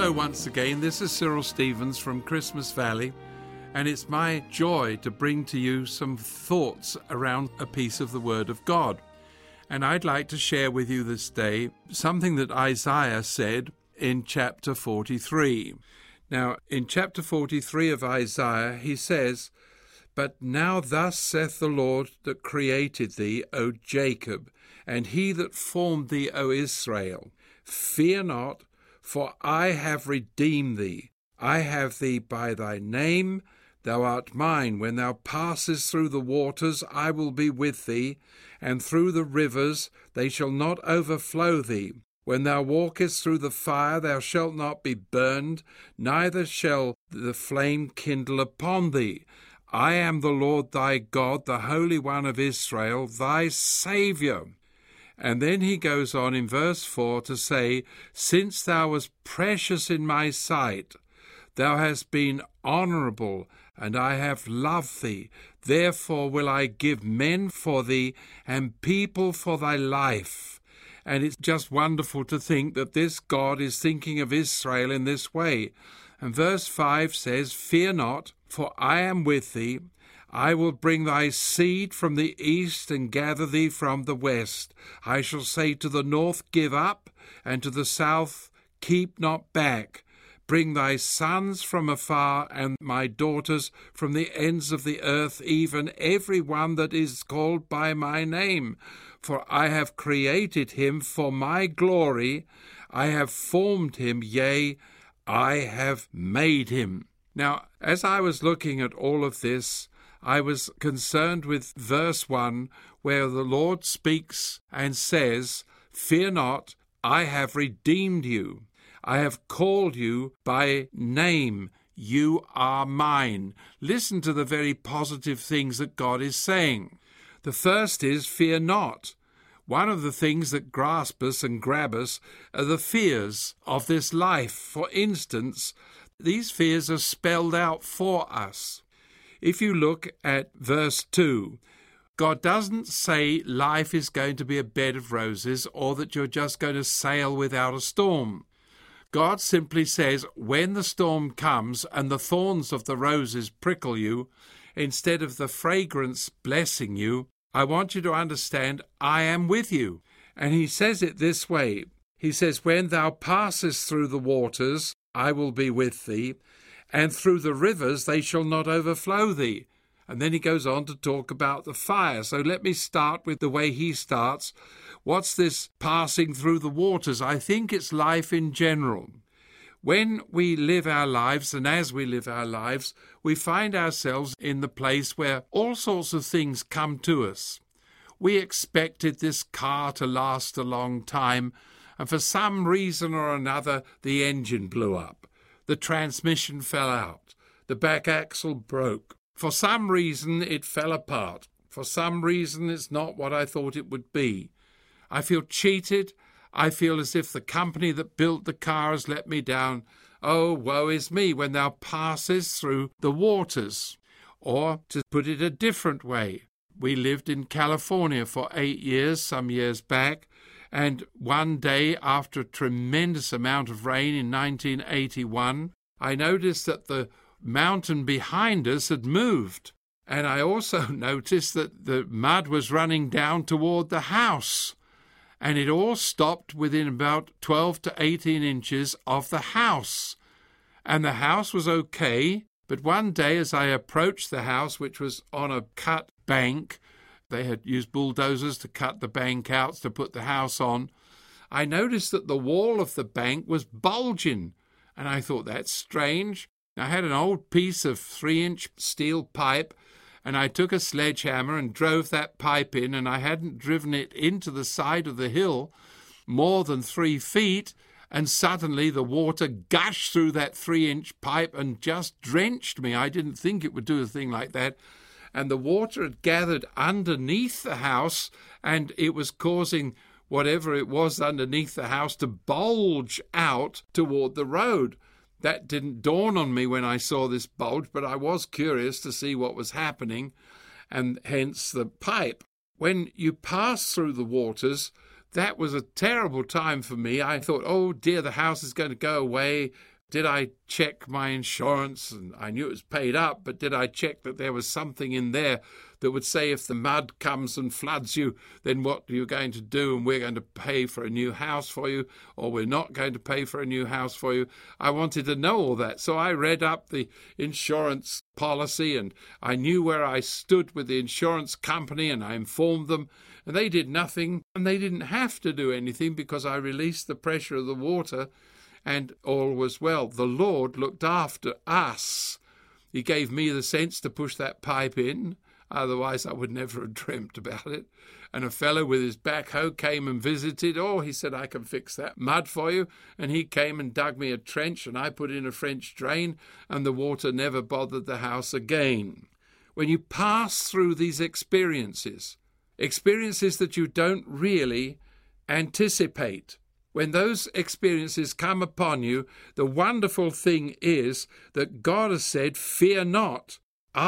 Hello once again, this is Cyril Stevens from Christmas Valley, and it's my joy to bring to you some thoughts around a piece of the Word of God. And I'd like to share with you this day something that Isaiah said in chapter 43. Now, in chapter 43 of Isaiah, he says, "But now thus saith the Lord that created thee, O Jacob, and he that formed thee, O Israel, fear not, for I have redeemed thee. I have thee by thy name. Thou art mine. When thou passest through the waters, I will be with thee, and through the rivers, they shall not overflow thee. When thou walkest through the fire, thou shalt not be burned, neither shall the flame kindle upon thee. I am the Lord thy God, the Holy One of Israel, thy Saviour." And then he goes on in verse 4 to say, "Since thou wast precious in my sight, thou hast been honourable, and I have loved thee. Therefore will I give men for thee, and people for thy life." And it's just wonderful to think that this God is thinking of Israel in this way. And verse 5 says, "Fear not, for I am with thee. I will bring thy seed from the east and gather thee from the west. I shall say to the north, Give up, and to the south, Keep not back. Bring thy sons from afar, and my daughters from the ends of the earth, even every one that is called by my name. For I have created him for my glory. I have formed him, yea, I have made him." Now, as I was looking at all of this, I was concerned with verse 1, where the Lord speaks and says, "Fear not, I have redeemed you. I have called you by name. You are mine." Listen to the very positive things that God is saying. The first is, fear not. One of the things that grasp us and grab us are the fears of this life. For instance, these fears are spelled out for us. If you look at verse 2, God doesn't say life is going to be a bed of roses or that you're just going to sail without a storm. God simply says, when the storm comes and the thorns of the roses prickle you, instead of the fragrance blessing you, I want you to understand, I am with you. And he says it this way. He says, "When thou passest through the waters, I will be with thee, and through the rivers they shall not overflow thee." And then he goes on to talk about the fire. So let me start with the way he starts. What's this passing through the waters? I think it's life in general. When we live our lives, and as we live our lives, we find ourselves in the place where all sorts of things come to us. We expected this car to last a long time, and for some reason or another, the engine blew up. The transmission fell out. The back axle broke. For some reason, it fell apart. For some reason, it's not what I thought it would be. I feel cheated. I feel as if the company that built the car has let me down. Oh, woe is me when thou passest through the waters. Or, to put it a different way, we lived in California for 8 years, some years back, and one day, after a tremendous amount of rain in 1981, I noticed that the mountain behind us had moved. And I also noticed that the mud was running down toward the house. And it all stopped within about 12 to 18 inches of the house. And the house was okay, but one day as I approached the house, which was on a cut bank, they had used bulldozers to cut the bank out to put the house on, I noticed that the wall of the bank was bulging. And I thought, that's strange. I had an old piece of 3-inch steel pipe, and I took a sledgehammer and drove that pipe in, and I hadn't driven it into the side of the hill more than 3 feet, and suddenly the water gushed through that 3-inch pipe and just drenched me. I didn't think it would do a thing like that. And the water had gathered underneath the house, and it was causing whatever it was underneath the house to bulge out toward the road. That didn't dawn on me when I saw this bulge, but I was curious to see what was happening, and hence the pipe. When you pass through the waters, that was a terrible time for me. I thought, oh dear, the house is going to go away. Did I check my insurance? And I knew it was paid up, but did I check that there was something in there that would say if the mud comes and floods you, then what are you going to do? And we're going to pay for a new house for you, or we're not going to pay for a new house for you. I wanted to know all that. So I read up the insurance policy, and I knew where I stood with the insurance company, and I informed them, and they did nothing, and they didn't have to do anything because I released the pressure of the water, and all was well. The Lord looked after us. He gave me the sense to push that pipe in. Otherwise, I would never have dreamt about it. And a fellow with his backhoe came and visited. Oh, he said, I can fix that mud for you. And he came and dug me a trench, and I put in a French drain, and the water never bothered the house again. When you pass through these experiences that you don't really anticipate, when those experiences come upon you, the wonderful thing is that God has said, fear not,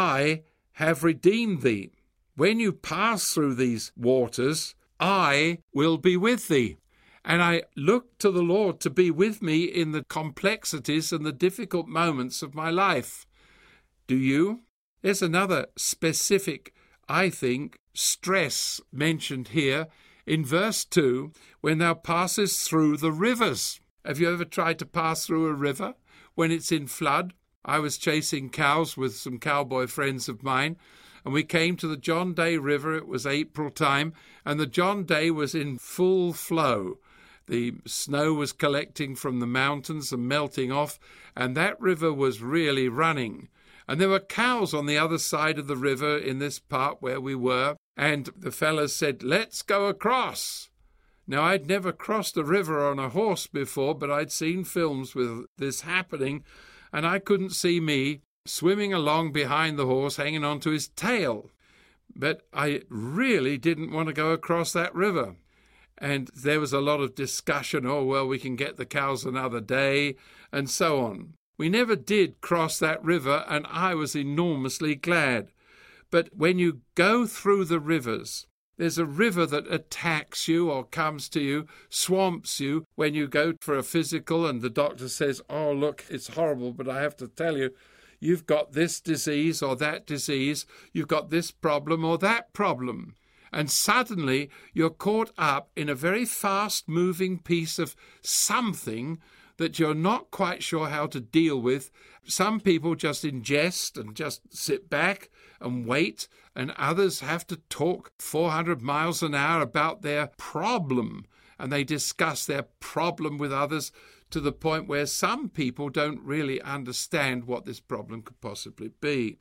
I have redeemed thee. When you pass through these waters, I will be with thee. And I look to the Lord to be with me in the complexities and the difficult moments of my life. Do you? There's another specific, I think, stress mentioned here in verse 2, when thou passest through the rivers. Have you ever tried to pass through a river when it's in flood? I was chasing cows with some cowboy friends of mine, and we came to the John Day River. It was April time, and the John Day was in full flow. The snow was collecting from the mountains and melting off, and that river was really running. And there were cows on the other side of the river in this part where we were, and the fellas said, let's go across. Now, I'd never crossed a river on a horse before, but I'd seen films with this happening, and I couldn't see me swimming along behind the horse, hanging onto his tail. But I really didn't want to go across that river. And there was a lot of discussion, oh, well, we can get the cows another day, and so on. We never did cross that river, and I was enormously glad. But when you go through the rivers, there's a river that attacks you or comes to you, swamps you when you go for a physical, and the doctor says, oh, look, it's horrible, but I have to tell you, you've got this disease or that disease, you've got this problem or that problem. And suddenly you're caught up in a very fast-moving piece of something that you're not quite sure how to deal with. Some people just ingest and just sit back and wait, and others have to talk 400 miles an hour about their problem, and they discuss their problem with others to the point where some people don't really understand what this problem could possibly be.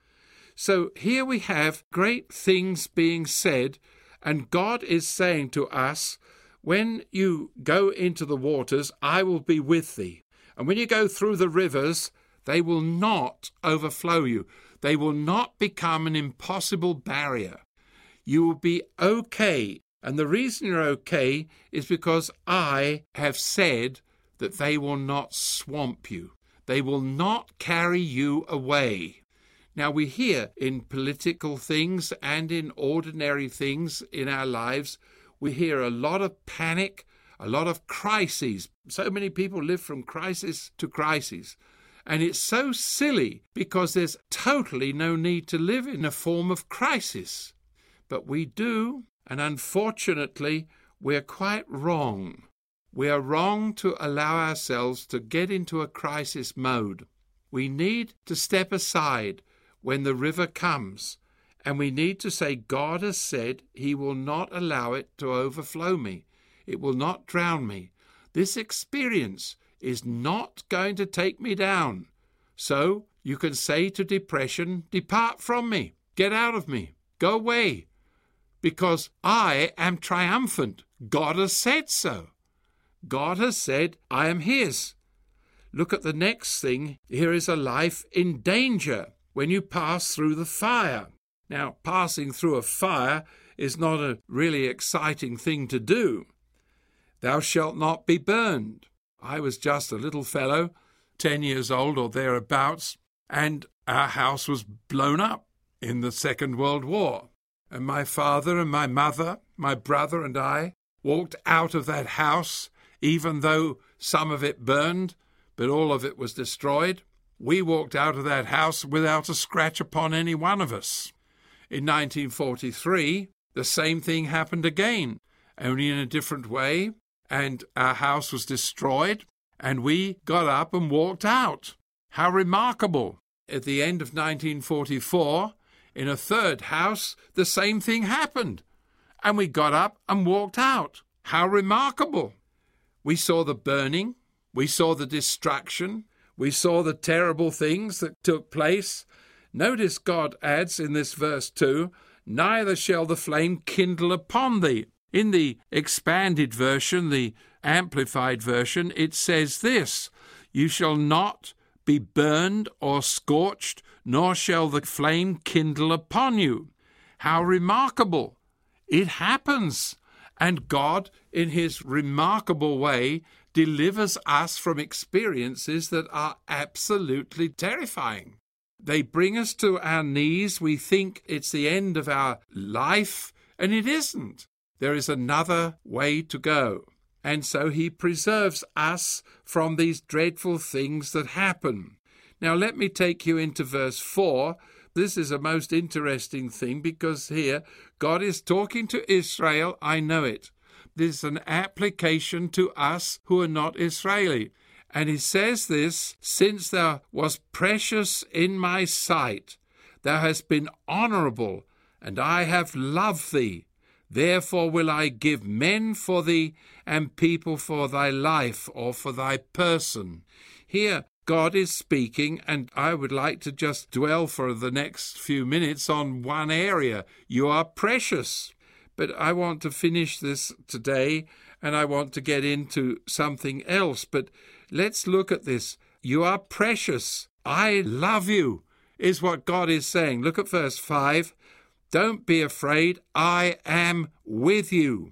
So here we have great things being said, and God is saying to us, when you go into the waters, I will be with thee. And when you go through the rivers, they will not overflow you. They will not become an impossible barrier. You will be okay. And the reason you're okay is because I have said that they will not swamp you. They will not carry you away. Now, we hear in political things and in ordinary things in our lives, we hear a lot of panic, a lot of crises. So many people live from crisis to crisis. And it's so silly because there's totally no need to live in a form of crisis. But we do, and unfortunately, we're quite wrong. We are wrong to allow ourselves to get into a crisis mode. We need to step aside when the river comes, and we need to say, God has said he will not allow it to overflow me. It will not drown me. This experience is not going to take me down. So you can say to depression, depart from me, get out of me, go away, because I am triumphant. God has said so. God has said, I am his. Look at the next thing. Here is a life in danger when you pass through the fire. Now, passing through a fire is not a really exciting thing to do. Thou shalt not be burned. I was just a little fellow, 10 years old or thereabouts, and our house was blown up in the Second World War. And my father and my mother, my brother and I walked out of that house, even though some of it burned, but all of it was destroyed. We walked out of that house without a scratch upon any one of us. In 1943, the same thing happened again, only in a different way, and our house was destroyed, and we got up and walked out. How remarkable! At the end of 1944, in a third house, the same thing happened, and we got up and walked out. How remarkable! We saw the burning, we saw the destruction, we saw the terrible things that took place. Notice God adds in this verse 2, neither shall the flame kindle upon thee. In the expanded version, the amplified version, it says this, you shall not be burned or scorched, nor shall the flame kindle upon you. How remarkable! It happens. And God, in his remarkable way, delivers us from experiences that are absolutely terrifying. They bring us to our knees. We think it's the end of our life, and it isn't. There is another way to go. And so he preserves us from these dreadful things that happen. Now let me take you into verse 4. This is a most interesting thing because here God is talking to Israel. I know it. This is an application to us who are not Israeli. And he says this, since thou wast precious in my sight, thou hast been honourable, and I have loved thee. Therefore will I give men for thee, and people for thy life, or for thy person. Here God is speaking, and I would like to just dwell for the next few minutes on one area. You are precious. But I want to finish this today, and I want to get into something else. But let's look at this. You are precious. I love you, is what God is saying. Look at verse 5. Don't be afraid. I am with you.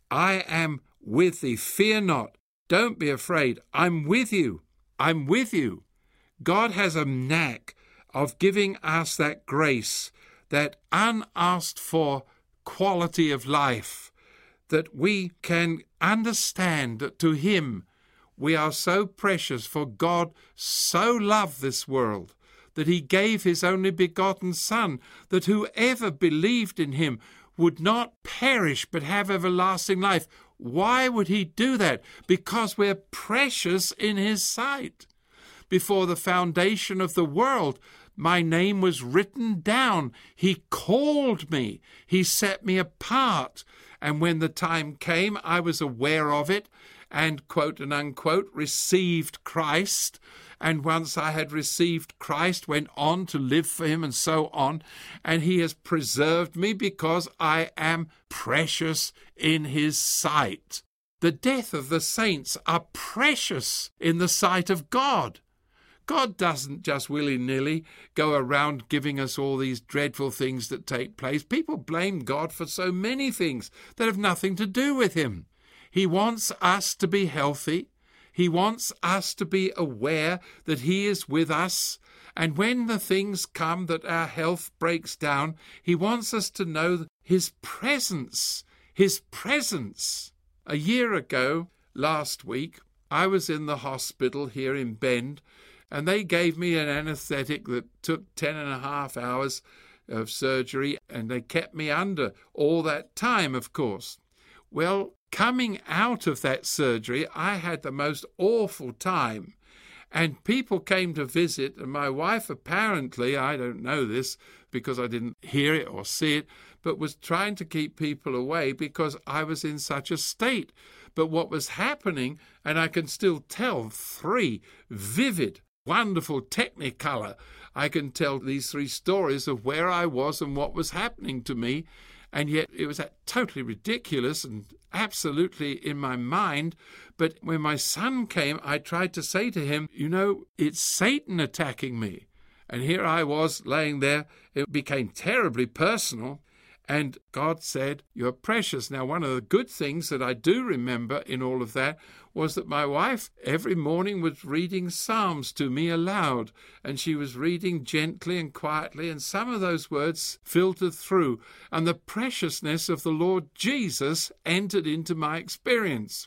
I am with thee. Fear not. Don't be afraid. I'm with you. I'm with you. God has a knack of giving us that grace, that unasked for quality of life, that we can understand that to him we are so precious, for God so loved this world that he gave his only begotten Son, that whoever believed in him would not perish but have everlasting life. Why would he do that? Because we're precious in his sight. Before the foundation of the world, my name was written down. He called me. He set me apart. And when the time came, I was aware of it and, quote and unquote, received Christ. And once I had received Christ, went on to live for him and so on. And he has preserved me because I am precious in his sight. The death of the saints are precious in the sight of God. God doesn't just willy-nilly go around giving us all these dreadful things that take place. People blame God for so many things that have nothing to do with him. He wants us to be healthy. He wants us to be aware that he is with us. And when the things come that our health breaks down, he wants us to know his presence. His presence. A year ago, last week, I was in the hospital here in Bend, and they gave me an anaesthetic that took 10.5 hours of surgery, and they kept me under all that time, of course. Well, coming out of that surgery, I had the most awful time. And people came to visit, and my wife apparently, I don't know this because I didn't hear it or see it, but was trying to keep people away because I was in such a state. But what was happening, and I can still tell 3 vivid, wonderful technicolor. I can tell these 3 stories of where I was and what was happening to me, and yet it was totally ridiculous and absolutely in my mind. But when my son came, I tried to say to him, you know, it's Satan attacking me. And here I was laying there. It became terribly personal. And God said, you're precious. Now, one of the good things that I do remember in all of that was that my wife every morning was reading Psalms to me aloud, and she was reading gently and quietly, and some of those words filtered through, and the preciousness of the Lord Jesus entered into my experience.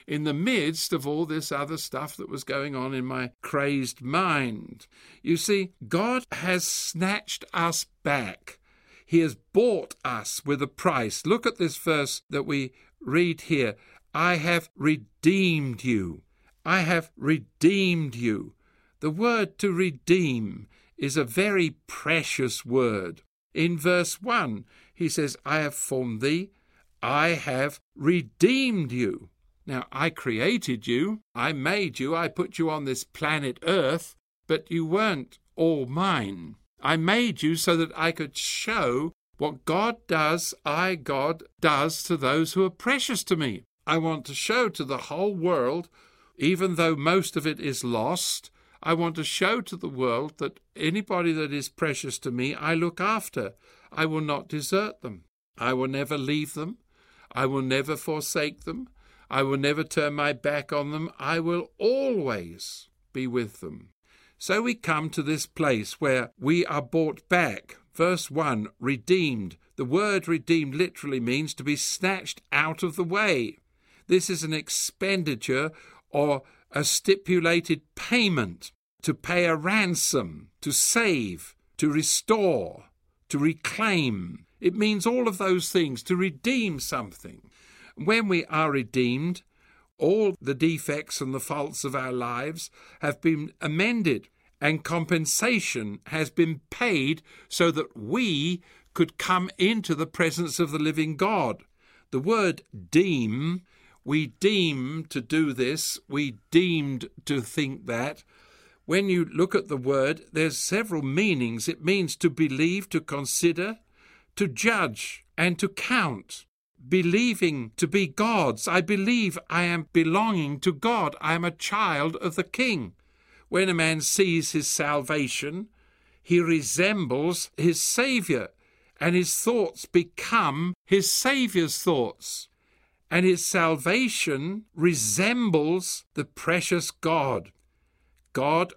in the midst of all this other stuff that was going on in my crazed mind. You see, God has snatched us back. He has bought us with a price. Look at this verse that we read here. I have redeemed you. I have redeemed you. The word to redeem is a very precious word. In verse 1, he says, I have formed thee. I have redeemed you. Now, I created you. I made you. I put you on this planet Earth, but you weren't all mine. I made you so that I could show what God does, God does to those who are precious to me. I want to show to the whole world, even though most of it is lost, I want to show to the world that anybody that is precious to me, I look after. I will not desert them. I will never leave them. I will never forsake them. I will never turn my back on them. I will always be with them. So we come to this place where we are bought back. Verse 1, redeemed. The word redeemed literally means to be snatched out of the way. This is an expenditure or a stipulated payment to pay a ransom, to save, to restore, to reclaim. It means all of those things, to redeem something. When we are redeemed, all the defects and the faults of our lives have been amended, and compensation has been paid so that we could come into the presence of the living God. The word deem, we deem to do this, we deemed to think that. When you look at the word, there's several meanings. It means to believe, to consider, to judge, and to count. Believing to be God's. I believe I am belonging to God. I am a child of the King. When a man sees his salvation, he resembles his Saviour, and his thoughts become his Saviour's thoughts. And his salvation resembles the precious God. God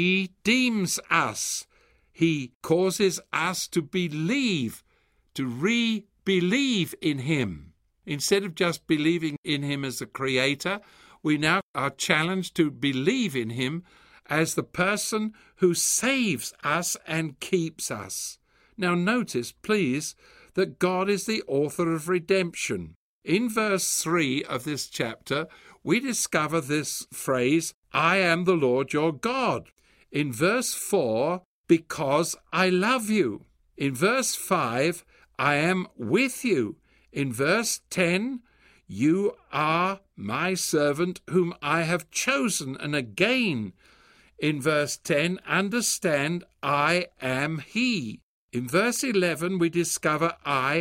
redeems us. He causes us to believe, to re-believe in him. Instead of just believing in him as a creator, we now are challenged to believe in him as the person who saves us and keeps us. Now notice, please, that God is the author of redemption. In verse 3 of this chapter, we discover this phrase, I am the Lord your God. In verse 4, because I love you. In verse 5, I am with you. In verse 10, you are my servant whom I have chosen. And again, in verse 10, understand, I am he. In verse 11, we discover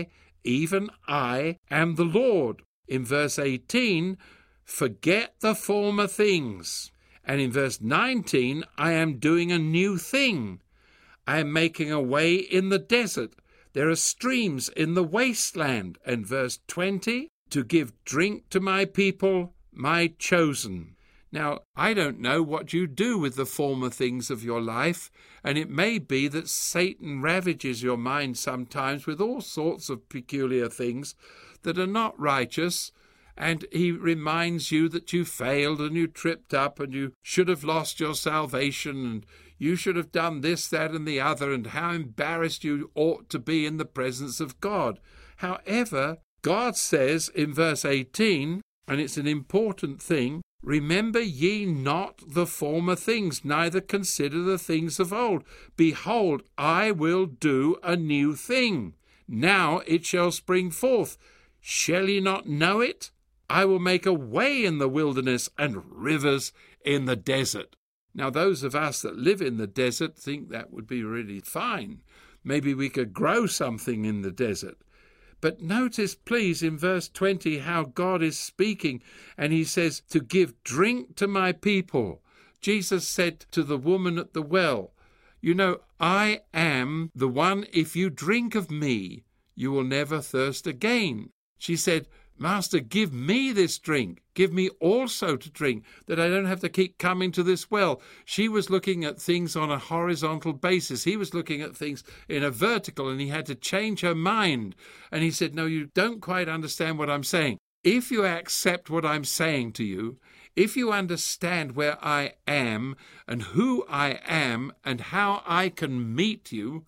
even I am the Lord. In verse 18, forget the former things. And in verse 19, I am doing a new thing. I am making a way in the desert. There are streams in the wasteland. And verse 20, to give drink to my people, my chosen. Now, I don't know what you do with the former things of your life, and it may be that Satan ravages your mind sometimes with all sorts of peculiar things that are not righteous, and he reminds you that you failed and you tripped up and you should have lost your salvation and you should have done this, that, and the other, and how embarrassed you ought to be in the presence of God. However, God says in verse 18, and it's an important thing, remember ye not the former things, neither consider the things of old. Behold, I will do a new thing. Now it shall spring forth. Shall ye not know it? I will make a way in the wilderness and rivers in the desert. Now those of us that live in the desert think that would be really fine. Maybe we could grow something in the desert. But notice, please, in verse 20, how God is speaking, and he says, to give drink to my people. Jesus said to the woman at the well, you know, I am the one, if you drink of me, you will never thirst again. She said, Master, give me this drink. Give me also to drink, that I don't have to keep coming to this well. She was looking at things on a horizontal basis. He was looking at things in a vertical, and he had to change her mind. And he said, no, you don't quite understand what I'm saying. if you accept what I'm saying to you, if you understand where I am and who I am and how I can meet you,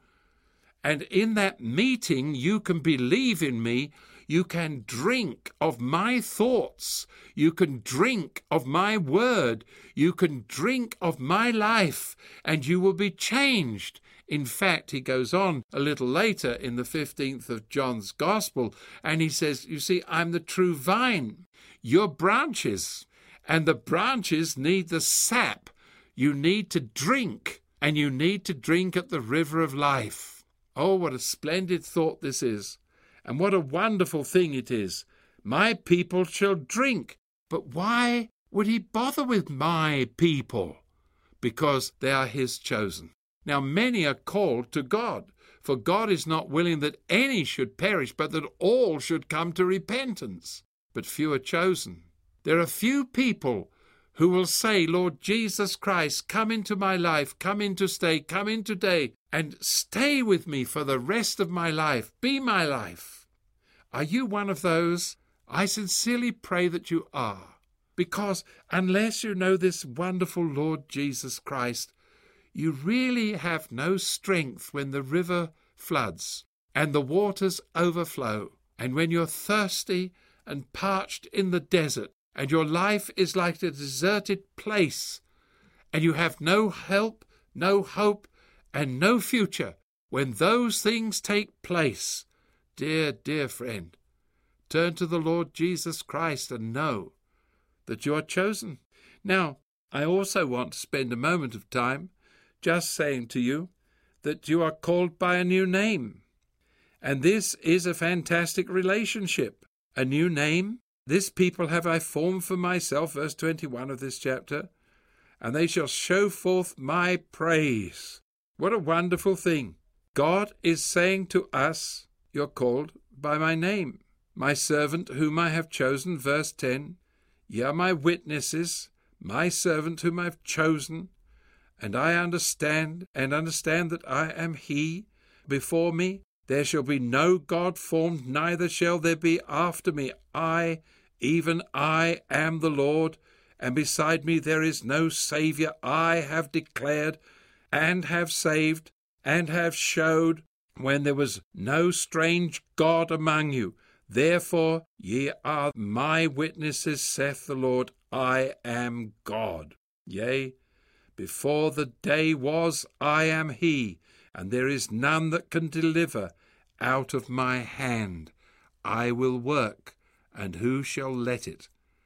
and in that meeting you can believe in me, you can drink of my thoughts, you can drink of my word, you can drink of my life, and you will be changed. In fact, he goes on a little later in the 15th of John's Gospel, and he says, you see, I'm the true vine, you're branches, and the branches need the sap. You need to drink, and you need to drink at the river of life. Oh, what a splendid thought this is, and what a wonderful thing it is. My people shall drink. But why would he bother with my people? Because they are his chosen. Now many are called to God, for God is not willing that any should perish, but that all should come to repentance. But few are chosen. There are few people who will say, Lord Jesus Christ, come into my life, come in to stay, come in today, and stay with me for the rest of my life. Be my life. Are you one of those? I sincerely pray that you are, because unless you know this wonderful Lord Jesus Christ, you really have no strength when the river floods and the waters overflow, and when you're thirsty and parched in the desert, and your life is like a deserted place, and you have no help, no hope, and no future. When those things take place, dear, dear friend, turn to the Lord Jesus Christ and know that you are chosen. Now, I also want to spend a moment of time just saying to you that you are called by a new name. And this is a fantastic relationship. A new name. This people have I formed for myself, verse 21 of this chapter, and they shall show forth my praise. What a wonderful thing. God is saying to us, you're called by my name. My servant whom I have chosen, verse 10, ye are my witnesses, my servant whom I have chosen, and I understand that I am he. Before me there shall be no God formed, neither shall there be after me. I, even I, am the Lord, and beside me there is no Saviour. I have declared, and have saved, and have showed, when there was no strange God among you. Therefore ye are my witnesses, saith the Lord, I am God. Yea, before the day was, I am he, and there is none that can deliver out of my hand. I will work, and who shall let it?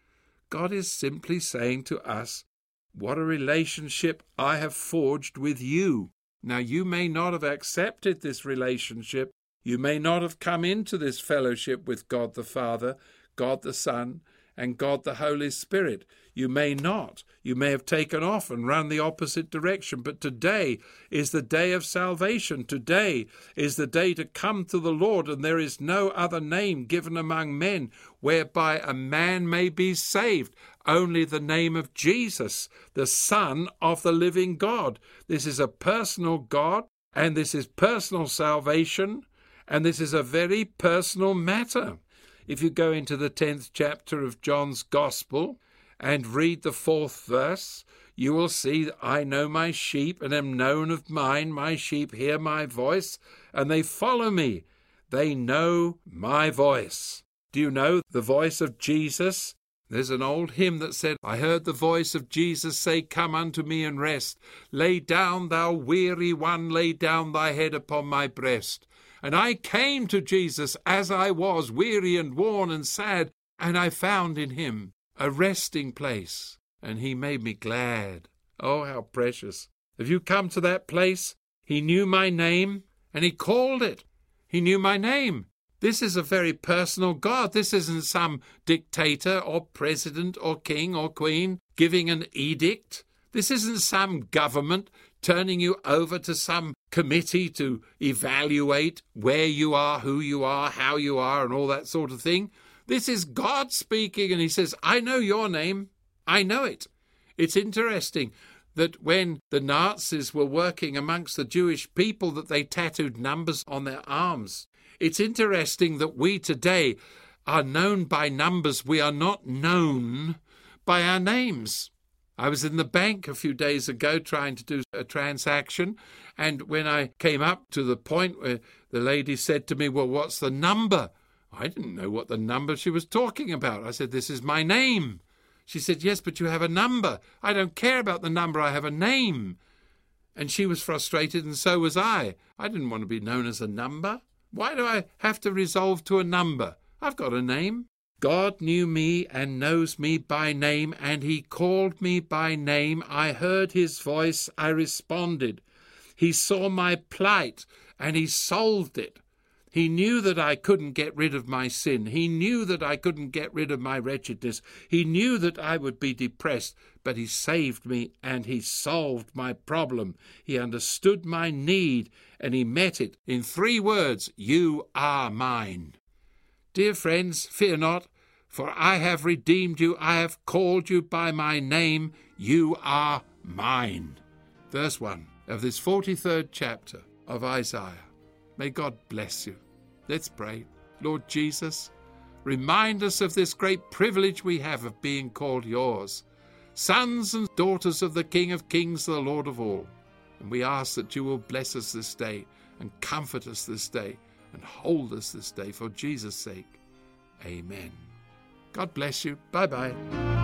God is simply saying to us, what a relationship I have forged with you. Now, you may not have accepted this relationship. You may not have come into this fellowship with God the Father, God the Son, and God the Holy Spirit. You may not. You may have taken off and run the opposite direction. But today is the day of salvation. Today is the day to come to the Lord, and there is no other name given among men whereby a man may be saved. Only the name of Jesus, the Son of the living God. This is a personal God, and this is personal salvation, and this is a very personal matter. If you go into the 10th chapter of John's Gospel and read the 4th verse, you will see that I know my sheep and am known of mine. My sheep hear my voice, and they follow me. They know my voice. Do you know the voice of Jesus? There's an old hymn that said, I heard the voice of Jesus say, come unto me and rest. Lay down, thou weary one, lay down thy head upon my breast. And I came to Jesus as I was, weary and worn and sad, and I found in him a resting place, and he made me glad. Oh, how precious. Have you come to that place? He knew my name, and he called it. He knew my name. This is a very personal God. This isn't some dictator or president or king or queen giving an edict. This isn't some government turning you over to some committee to evaluate where you are, who you are, how you are, and all that sort of thing. This is God speaking, and he says, I know your name. I know it. It's interesting that when the Nazis were working amongst the Jewish people, that they tattooed numbers on their arms. It's interesting that we today are known by numbers. We are not known by our names. I was in the bank a few days ago trying to do a transaction, and when I came up to the point where the lady said to me, "Well, what's the number?" I didn't know what the number she was talking about. I said, "This is my name." She said, "Yes, but you have a number." "I don't care about the number. I have a name." And she was frustrated, and so was I. I didn't want to be known as a number. Why do I have to resolve to a number? I've got a name. God knew me and knows me by name, and he called me by name. I heard his voice. I responded. He saw my plight, and he solved it. He knew that I couldn't get rid of my sin. He knew that I couldn't get rid of my wretchedness. He knew that I would be depressed, but he saved me and he solved my problem. He understood my need and he met it in 3 words: "You are mine." Dear friends, fear not, for I have redeemed you. I have called you by my name. You are mine. Verse 1 of this 43rd chapter of Isaiah. May God bless you. Let's pray. Lord Jesus, remind us of this great privilege we have of being called yours, sons and daughters of the King of Kings, the Lord of all. And we ask that you will bless us this day and comfort us this day and hold us this day for Jesus' sake. Amen. God bless you. Bye-bye.